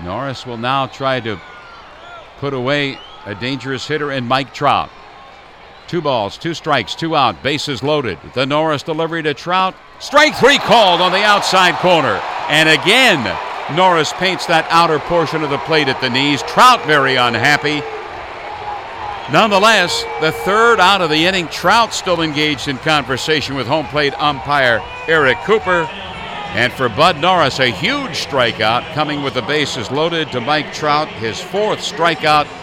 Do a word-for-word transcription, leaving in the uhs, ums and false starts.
Norris will now try to put away a dangerous hitter in Mike Trout. Two balls, two strikes, two out, bases loaded. The Norris delivery to Trout. Strike three called on the outside corner. And again, Norris paints that outer portion of the plate at the knees. Trout very unhappy. Nonetheless, the third out of the inning, Trout still engaged in conversation with home plate umpire Eric Cooper. And for Bud Norris, a huge strikeout coming with the bases loaded to Mike Trout, his fourth strikeout